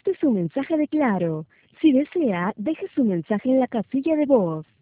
Este es un mensaje de Claro. Si desea, deje su mensaje en la casilla de voz.